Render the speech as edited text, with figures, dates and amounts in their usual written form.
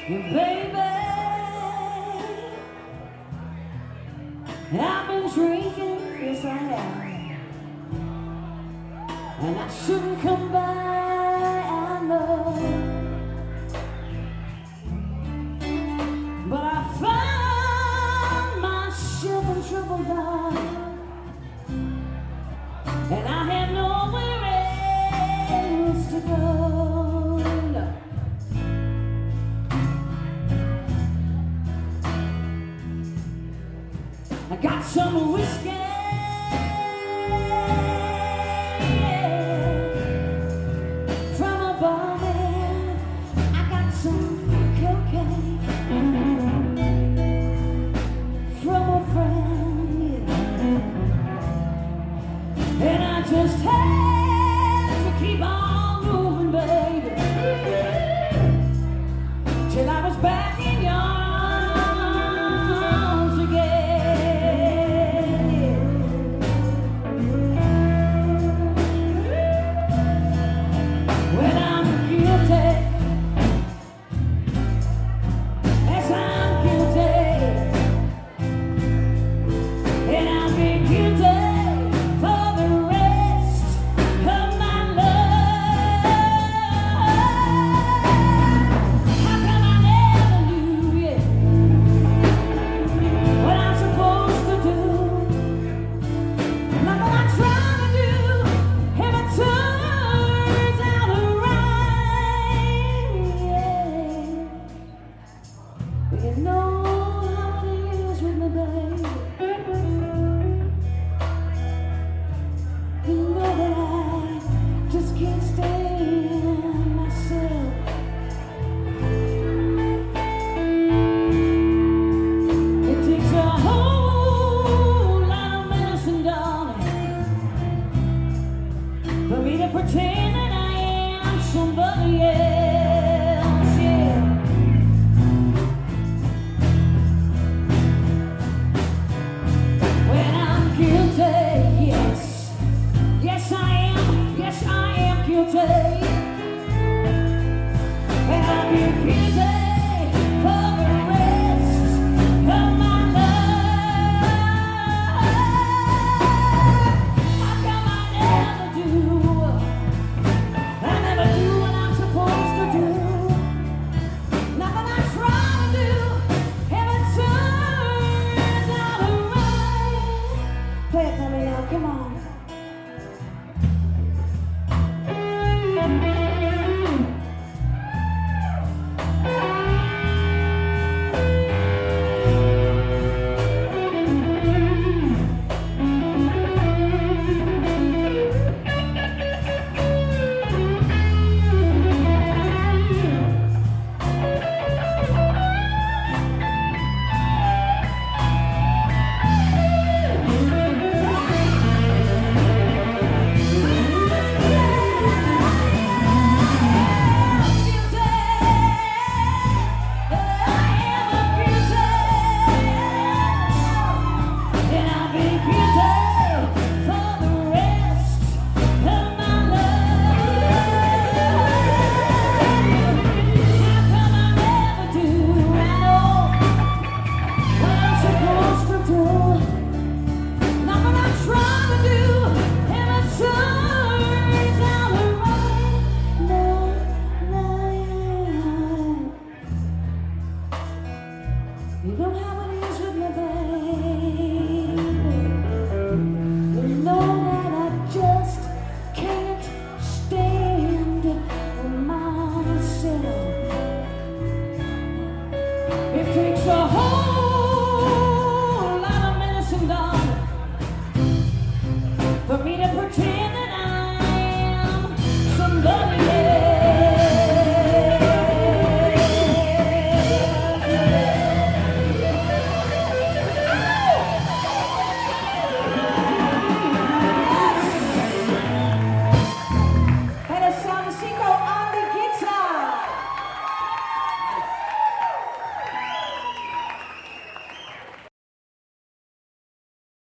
And baby, I've been drinking, yes I have. And I shouldn't come by, I know. But I found myself in trouble, darling, and I had nowhere else to go. No. I got some whiskey from a barman. I got some cocaine from a friend, and I just had to keep on moving, baby, till I was back in your arms again. When I'm guilty, yes I'm guilty, and I'll be guilty for the rest of my life. How come I never knew yet what I'm supposed to do? Not what I try to do, if it turns out right, yeah. But you know how it is with me, baby. You know that I just can't stand myself. It takes a whole lot of medicine, darling, for me to pretend that I am somebody else, yeah. When I'm guilty, yes, yes I am guilty, and I'll be guilty for the rest of my life. How come I never do what I'm supposed to do? Not what I try to do, if it turns out right. Play it for me now, come on. You don't have